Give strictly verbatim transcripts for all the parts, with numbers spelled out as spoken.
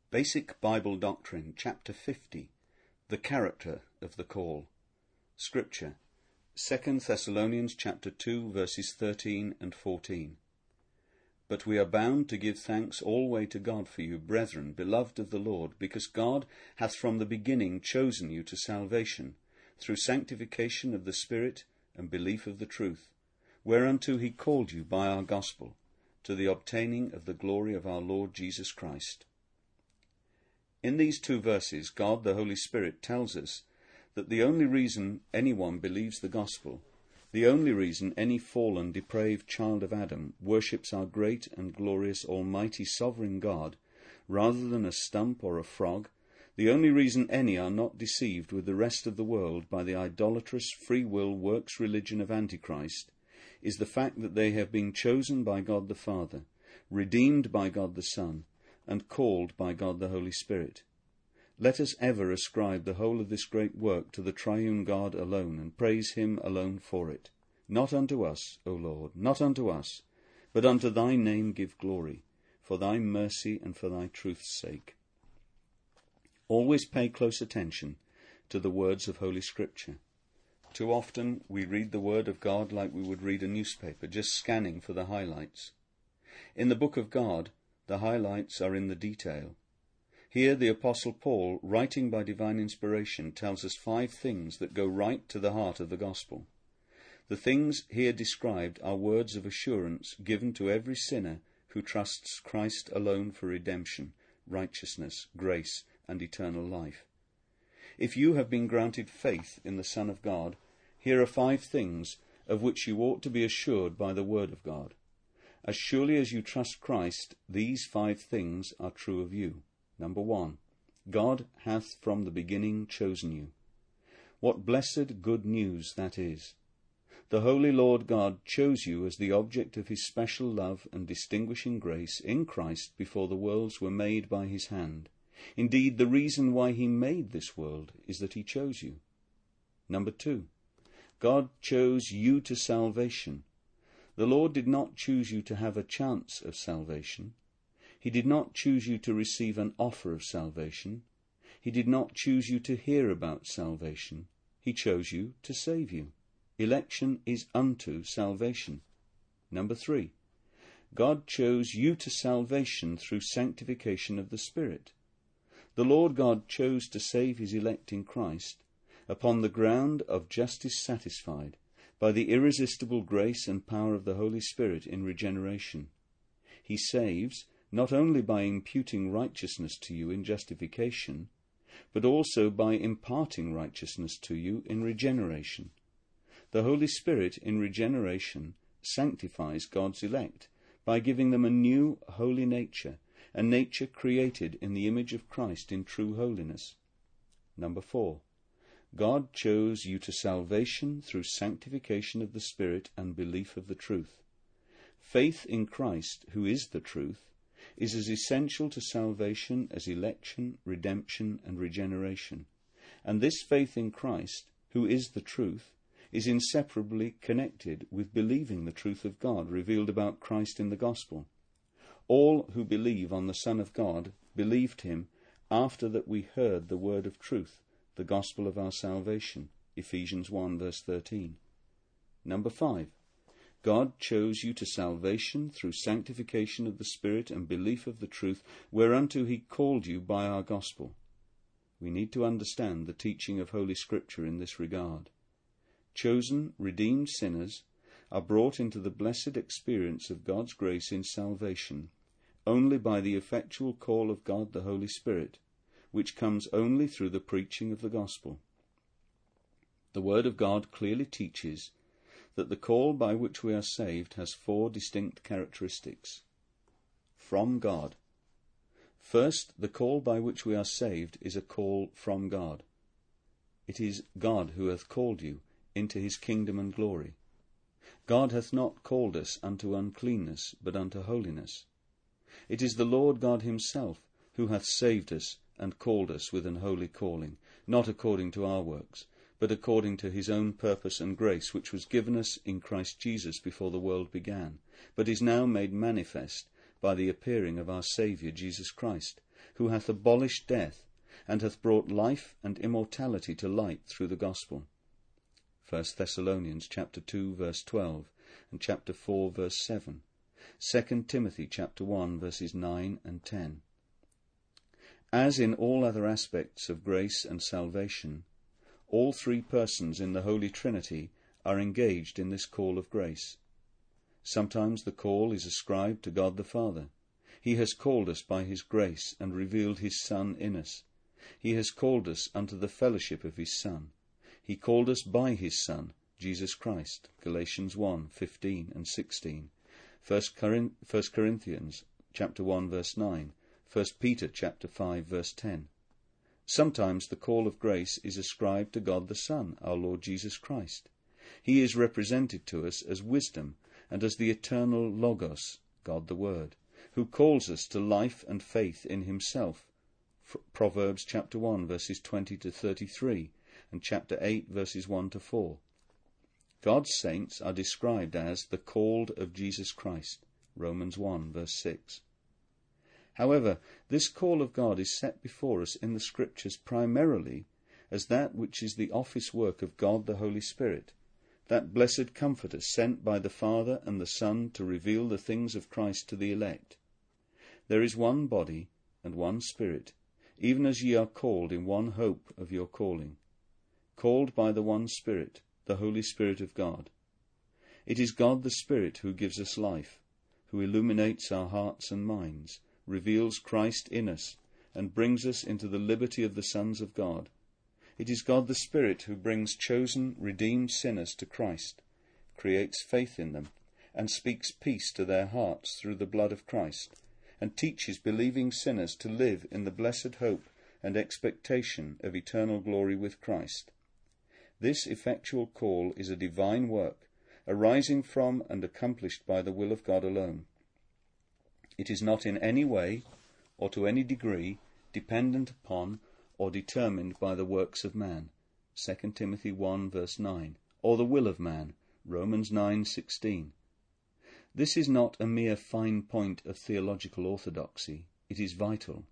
Basic Bible Doctrine, Chapter fifty, The Character of the Call. Scripture, Second Thessalonians chapter two, verses thirteen and fourteen. But we are bound to give thanks alway to God for you, brethren, beloved of the Lord, because God hath from the beginning chosen you to salvation, through sanctification of the Spirit and belief of the truth, whereunto he called you by our gospel, to the obtaining of the glory of our Lord Jesus Christ. In these two verses, God the Holy Spirit tells us that the only reason anyone believes the gospel, the only reason any fallen, depraved child of Adam worships our great and glorious, almighty, sovereign God, rather than a stump or a frog, the only reason any are not deceived with the rest of the world by the idolatrous free will works religion of Antichrist, is the fact that they have been chosen by God the Father, redeemed by God the Son, and called by God the Holy Spirit. Let us ever ascribe the whole of this great work to the triune God alone, and praise him alone for it. Not unto us, O Lord, not unto us, but unto thy name give glory, for thy mercy and for thy truth's sake. Always pay close attention to the words of Holy Scripture. Too often we read the Word of God like we would read a newspaper, just scanning for the highlights. In the book of God, the highlights are in the detail. Here the Apostle Paul, writing by divine inspiration, tells us five things that go right to the heart of the gospel. The things here described are words of assurance given to every sinner who trusts Christ alone for redemption, righteousness, grace, and eternal life. If you have been granted faith in the Son of God, here are five things of which you ought to be assured by the Word of God. As surely as you trust Christ, these five things are true of you. Number one, God hath from the beginning chosen you. What blessed good news that is! The Holy Lord God chose you as the object of his special love and distinguishing grace in Christ before the worlds were made by his hand. Indeed, the reason why he made this world is that he chose you. Number two, God chose you to salvation. The Lord did not choose you to have a chance of salvation. He did not choose you to receive an offer of salvation. He did not choose you to hear about salvation. He chose you to save you. Election is unto salvation. Number three, God chose you to salvation through sanctification of the Spirit. The Lord God chose to save his elect in Christ upon the ground of justice satisfied, by the irresistible grace and power of the Holy Spirit in regeneration. He saves not only by imputing righteousness to you in justification, but also by imparting righteousness to you in regeneration. The Holy Spirit in regeneration sanctifies God's elect by giving them a new holy nature, a nature created in the image of Christ in true holiness. Number four, God chose you to salvation through sanctification of the Spirit and belief of the truth. Faith in Christ, who is the truth, is as essential to salvation as election, redemption, and regeneration. And this faith in Christ, who is the truth, is inseparably connected with believing the truth of God revealed about Christ in the gospel. All who believe on the Son of God believed him after that we heard the word of truth, the gospel of our salvation. Ephesians one verse thirteen. Number five, God chose you to salvation through sanctification of the Spirit and belief of the truth, whereunto he called you by our gospel. We need to understand the teaching of Holy Scripture in this regard. Chosen, redeemed sinners are brought into the blessed experience of God's grace in salvation only by the effectual call of God the Holy Spirit, which comes only through the preaching of the gospel. The Word of God clearly teaches that the call by which we are saved has four distinct characteristics. From God. First, the call by which we are saved is a call from God. It is God who hath called you into his kingdom and glory. God hath not called us unto uncleanness, but unto holiness. It is the Lord God himself who hath saved us and called us with an holy calling, not according to our works, but according to his own purpose and grace, which was given us in Christ Jesus before the world began, but is now made manifest by the appearing of our Saviour Jesus Christ, who hath abolished death, and hath brought life and immortality to light through the gospel. First Thessalonians chapter two verse twelve and chapter four verse seven. Second Timothy chapter one verses nine and ten. As in all other aspects of grace and salvation, all three persons in the Holy Trinity are engaged in this call of grace. Sometimes the call is ascribed to God the Father. He has called us by his grace and revealed his Son in us. He has called us unto the fellowship of his Son. He called us by his Son, Jesus Christ, Galatians one fifteen and sixteen, First Corinthians chapter one verse nine, First Peter chapter five verse ten. Sometimes the call of grace is ascribed to God the Son, our Lord Jesus Christ. He is represented to us as wisdom and as the eternal Logos, God the Word, who calls us to life and faith in himself. Proverbs chapter one verses twenty to thirty-three and chapter eight verses one to four. God's saints are described as the called of Jesus Christ, Romans one verse six. However, this call of God is set before us in the Scriptures primarily as that which is the office work of God the Holy Spirit, that blessed Comforter sent by the Father and the Son to reveal the things of Christ to the elect. There is one body and one Spirit, even as ye are called in one hope of your calling, called by the one Spirit, the Holy Spirit of God. It is God the Spirit who gives us life, who illuminates our hearts and minds, reveals Christ in us, and brings us into the liberty of the sons of God. It is God the Spirit who brings chosen, redeemed sinners to Christ, creates faith in them, and speaks peace to their hearts through the blood of Christ, and teaches believing sinners to live in the blessed hope and expectation of eternal glory with Christ. This effectual call is a divine work, arising from and accomplished by the will of God alone. It is not in any way, or to any degree, dependent upon or determined by the works of man, Second Timothy one verse nine, or the will of man, Romans nine sixteen. This is not a mere fine point of theological orthodoxy, it is vital.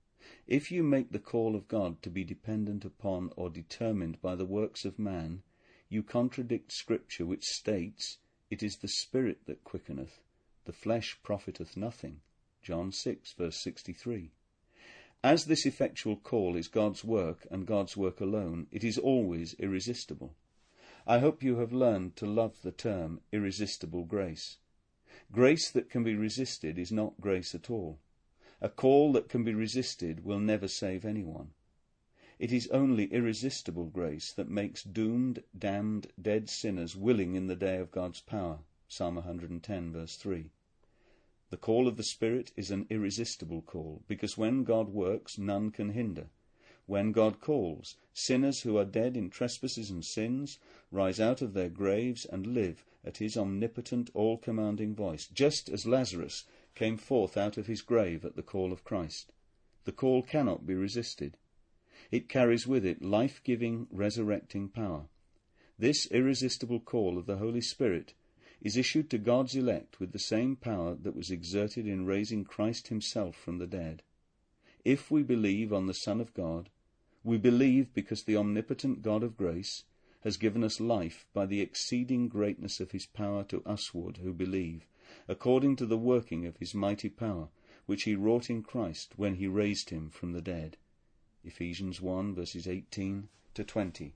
If you make the call of God to be dependent upon or determined by the works of man, you contradict Scripture, which states, "It is the Spirit that quickeneth, the flesh profiteth nothing," John six verse sixty-three. As this effectual call is God's work and God's work alone, it is always irresistible. I hope you have learned to love the term irresistible grace. Grace that can be resisted is not grace at all. A call that can be resisted will never save anyone. It is only irresistible grace that makes doomed, damned, dead sinners willing in the day of God's power, Psalm one hundred ten verse three. The call of the Spirit is an irresistible call, because when God works, none can hinder. When God calls, sinners who are dead in trespasses and sins rise out of their graves and live at his omnipotent, all-commanding voice, just as Lazarus came forth out of his grave at the call of Christ. The call cannot be resisted. It carries with it life-giving, resurrecting power. This irresistible call of the Holy Spirit is issued to God's elect with the same power that was exerted in raising Christ himself from the dead. If we believe on the Son of God, we believe because the omnipotent God of grace has given us life by the exceeding greatness of his power to usward who believe, according to the working of his mighty power, which he wrought in Christ when he raised him from the dead. Ephesians one verses eighteen to twenty.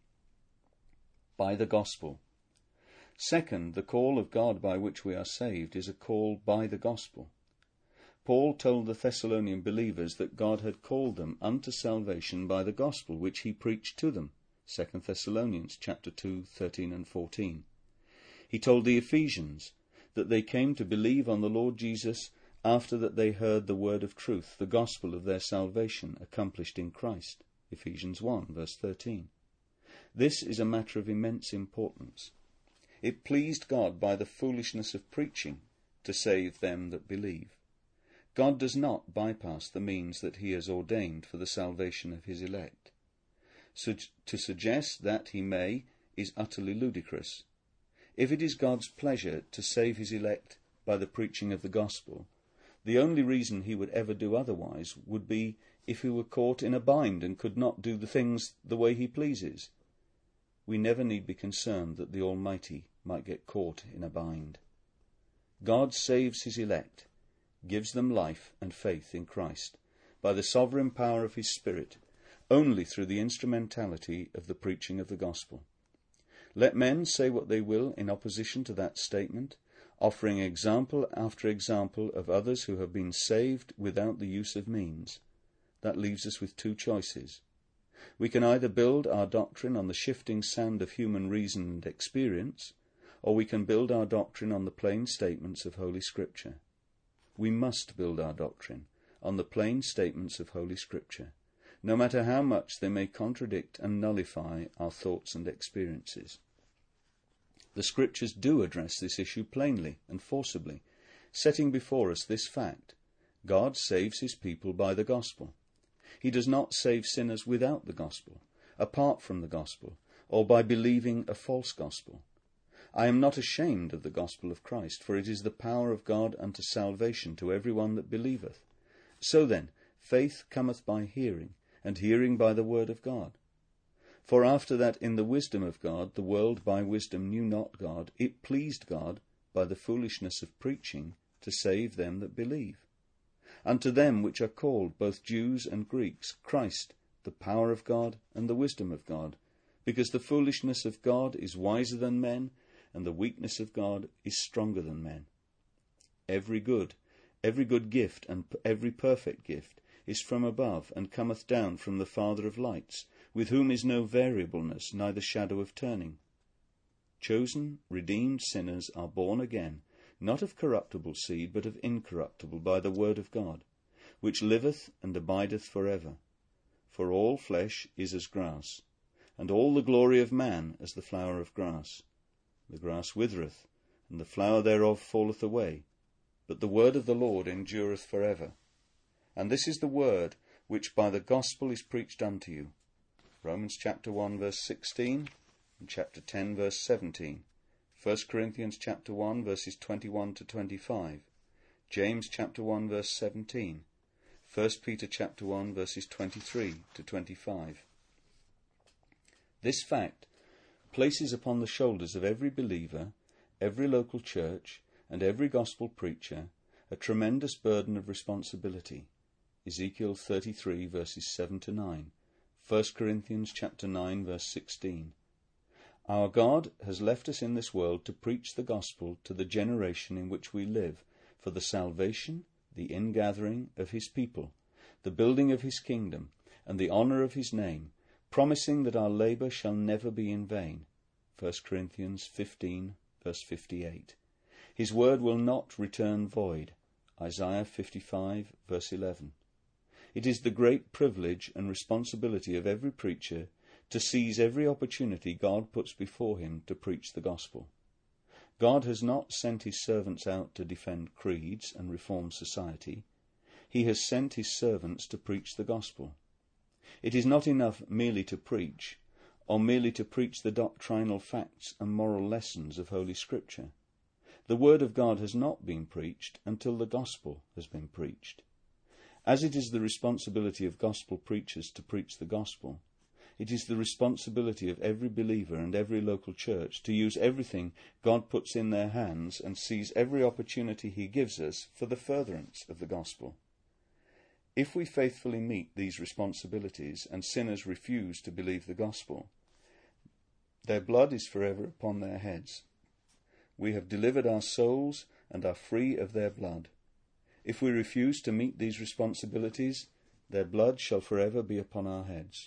By the gospel. Second, the call of God by which we are saved is a call by the gospel. Paul told the Thessalonian believers that God had called them unto salvation by the gospel which he preached to them, Second Thessalonians chapter two, thirteen and fourteen. He told the Ephesians that they came to believe on the Lord Jesus after that they heard the word of truth, the gospel of their salvation accomplished in Christ, Ephesians one verse thirteen. This is a matter of immense importance. It pleased God by the foolishness of preaching to save them that believe. God does not bypass the means that he has ordained for the salvation of his elect. So to suggest that he may is utterly ludicrous. If it is God's pleasure to save his elect by the preaching of the gospel, The only reason he would ever do otherwise would be if he were caught in a bind and could not do the things the way he pleases. We never need be concerned that the Almighty might get caught in a bind. God saves his elect, gives them life and faith in Christ, by the sovereign power of his Spirit, only through the instrumentality of the preaching of the gospel. Let men say what they will in opposition to that statement, offering example after example of others who have been saved without the use of means. That leaves us with two choices. We can either build our doctrine on the shifting sand of human reason and experience, or we can build our doctrine on the plain statements of Holy Scripture. We must build our doctrine on the plain statements of Holy Scripture, no matter how much they may contradict and nullify our thoughts and experiences. The Scriptures do address this issue plainly and forcibly, setting before us this fact: God saves his people by the gospel. He does not save sinners without the gospel, apart from the gospel, or by believing a false gospel. I am not ashamed of the gospel of Christ, for it is the power of God unto salvation to every one that believeth. So then, faith cometh by hearing, and hearing by the word of God. For after that in the wisdom of God the world by wisdom knew not God, it pleased God by the foolishness of preaching to save them that believe. Unto them which are called, both Jews and Greeks, Christ, the power of God and the wisdom of God, because the foolishness of God is wiser than men, and the weakness of God is stronger than men. Every good, every good gift, and every perfect gift is from above, and cometh down from the Father of lights, with whom is no variableness, neither shadow of turning. Chosen, redeemed sinners are born again, not of corruptible seed, but of incorruptible, by the word of God, which liveth and abideth for ever. For all flesh is as grass, and all the glory of man as the flower of grass. The grass withereth, and the flower thereof falleth away, but the word of the Lord endureth for ever. And this is the word which by the gospel is preached unto you. Romans chapter one verse sixteen and chapter ten verse seventeen. First Corinthians chapter one verses twenty-one to twenty-five. James chapter one verse seventeen. First Peter chapter one verses twenty-three to twenty-five. This fact places upon the shoulders of every believer, every local church, and every gospel preacher a tremendous burden of responsibility. Ezekiel thirty-three verses seven to nine. First Corinthians chapter nine verse sixteen. Our God has left us in this world to preach the gospel to the generation in which we live, for the salvation, the ingathering of his people, the building of his kingdom, and the honour of his name, promising that our labour shall never be in vain. First Corinthians fifteen verse fifty-eight. His word will not return void. Isaiah fifty-five verse eleven. It is the great privilege and responsibility of every preacher to seize every opportunity God puts before him to preach the gospel. God has not sent his servants out to defend creeds and reform society. He has sent his servants to preach the gospel. It is not enough merely to preach, or merely to preach the doctrinal facts and moral lessons of Holy Scripture. The Word of God has not been preached until the gospel has been preached. As it is the responsibility of gospel preachers to preach the gospel, it is the responsibility of every believer and every local church to use everything God puts in their hands and seize every opportunity he gives us for the furtherance of the gospel. If we faithfully meet these responsibilities and sinners refuse to believe the gospel, their blood is forever upon their heads. We have delivered our souls and are free of their blood. If we refuse to meet these responsibilities, their blood shall forever be upon our heads.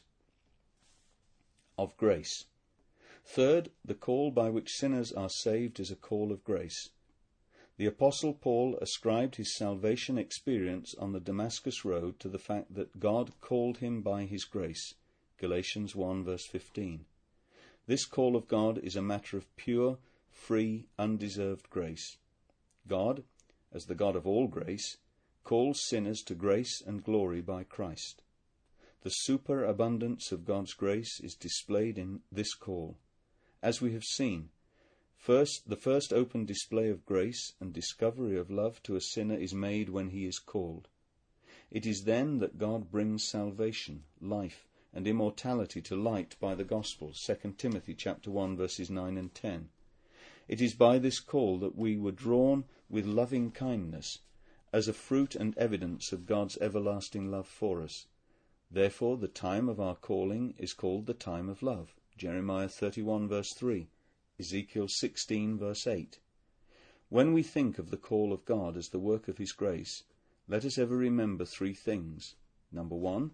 Of grace. Third, the call by which sinners are saved is a call of grace. The Apostle Paul ascribed his salvation experience on the Damascus road to the fact that God called him by his grace. Galatians one verse fifteen. This call of God is a matter of pure, free, undeserved grace. God, as the God of all grace, calls sinners to grace and glory by Christ. The superabundance of God's grace is displayed in this call. As we have seen, First, the first open display of grace and discovery of love to a sinner is made when he is called. It is then that God brings salvation, life, and immortality to light by the gospel, Second Timothy chapter one, verses nine and ten. It is by this call that we were drawn with loving kindness, as a fruit and evidence of God's everlasting love for us. Therefore the time of our calling is called the time of love, Jeremiah thirty-one, verse three, Ezekiel sixteen, verse eight. When we think of the call of God as the work of his grace, let us ever remember three things. Number one,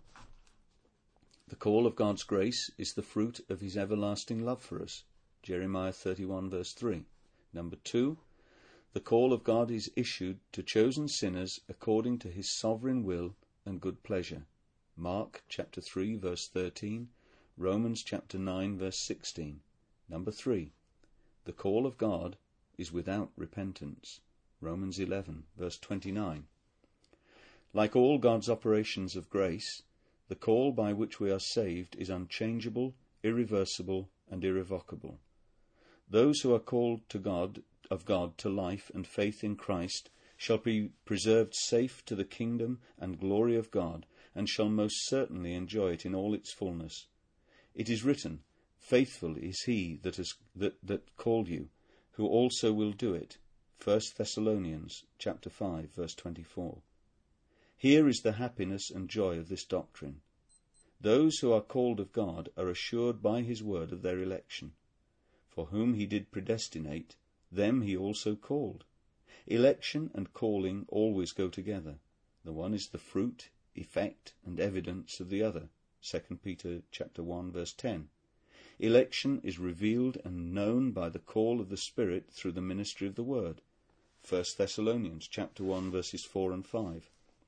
the call of God's grace is the fruit of his everlasting love for us, Jeremiah thirty-one, verse three. Number two, the call of God is issued to chosen sinners according to his sovereign will and good pleasure, Mark chapter three, verse thirteen, Romans chapter nine, verse sixteen. Number three, the call of God is without repentance, Romans eleven, verse twenty-nine. Like all God's operations of grace, the call by which we are saved is unchangeable, irreversible, and irrevocable. Those who are called to God, of God to life and faith in Christ shall be preserved safe to the kingdom and glory of God, and shall most certainly enjoy it in all its fullness. It is written, "Faithful is he that has that, that called you, who also will do it." First Thessalonians chapter five, verse twenty-four. Here is the happiness and joy of this doctrine. Those who are called of God are assured by his word of their election. For whom he did predestinate, them he also called. Election and calling always go together. The one is the fruit, effect, and evidence of the other. Second Peter chapter one, verse ten. Election is revealed and known by the call of the Spirit through the ministry of the word. First Thessalonians chapter one, verses four and five.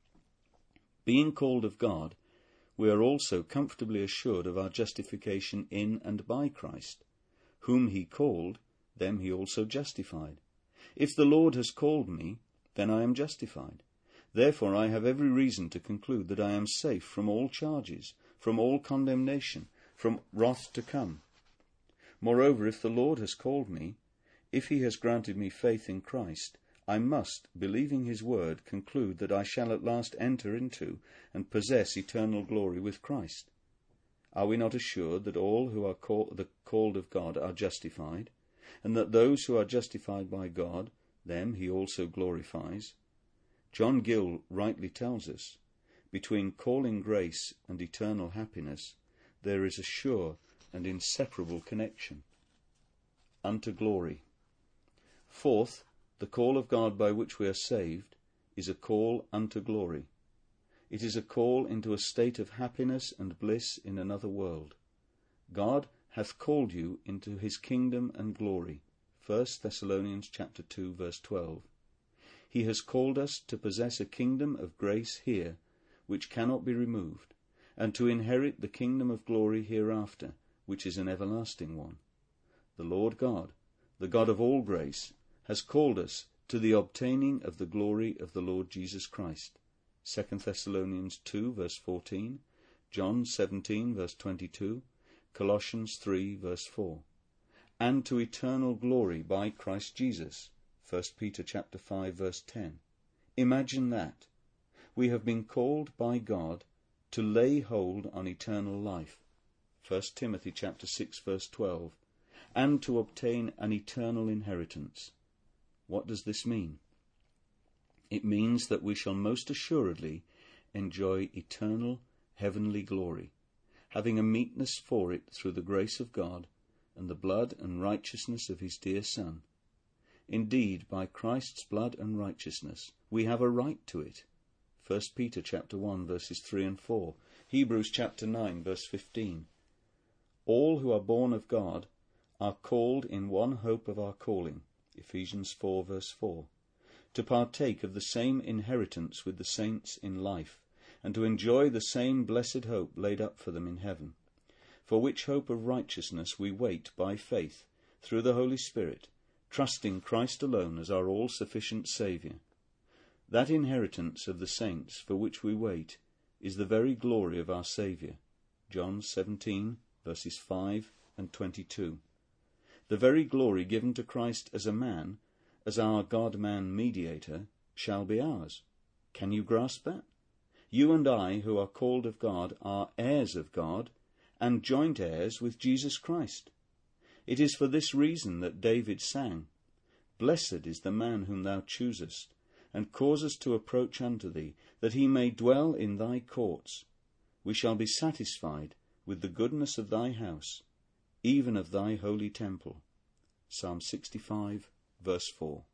Being called of God, we are also comfortably assured of our justification in and by Christ. Whom he called, them he also justified. If the Lord has called me, then I am justified. Therefore I have every reason to conclude that I am safe from all charges, from all condemnation, from wrath to come. Moreover, if the Lord has called me, if he has granted me faith in Christ, I must, believing his word, conclude that I shall at last enter into and possess eternal glory with Christ. Are we not assured that all who are call, the called of God are justified, and that those who are justified by God, them he also glorifies? John Gill rightly tells us, between calling grace and eternal happiness, there is a sure and inseparable connection. Unto glory. Fourth, the call of God by which we are saved is a call unto glory. It is a call into a state of happiness and bliss in another world. God hath called you into his kingdom and glory. First Thessalonians chapter two, verse twelve. He has called us to possess a kingdom of grace here, which cannot be removed, and to inherit the kingdom of glory hereafter, which is an everlasting one. The Lord God, the God of all grace, has called us to the obtaining of the glory of the Lord Jesus Christ. Second Thessalonians two, verse fourteen, John seventeen, verse twenty-two, Colossians three, verse four. And to eternal glory by Christ Jesus. First Peter chapter five, verse ten. Imagine that. We have been called by God to lay hold on eternal life. First Timothy chapter six, verse twelve. And to obtain an eternal inheritance. What does this mean? It means that we shall most assuredly enjoy eternal heavenly glory, having a meetness for it through the grace of God and the blood and righteousness of his dear Son. Indeed, by Christ's blood and righteousness we have a right to it. First Peter chapter one, verses three and four, Hebrews chapter nine, verse fifteen. All who are born of God are called in one hope of our calling, Ephesians four, verse four, to partake of the same inheritance with the saints in life, and to enjoy the same blessed hope laid up for them in heaven, for which hope of righteousness we wait by faith through the Holy Spirit, trusting Christ alone as our all-sufficient Saviour. That inheritance of the saints for which we wait is the very glory of our Saviour. John seventeen, verses five and twenty-two. the very glory given to Christ as a man, as our God-man mediator, shall be ours. Can you grasp that? You and I, who are called of God, are heirs of God, and joint heirs with Jesus Christ. It is for this reason that David sang, "Blessed is the man whom thou choosest, and causest to approach unto thee, that he may dwell in thy courts. We shall be satisfied with the goodness of thy house, even of thy holy temple." Psalm sixty-five, verse four.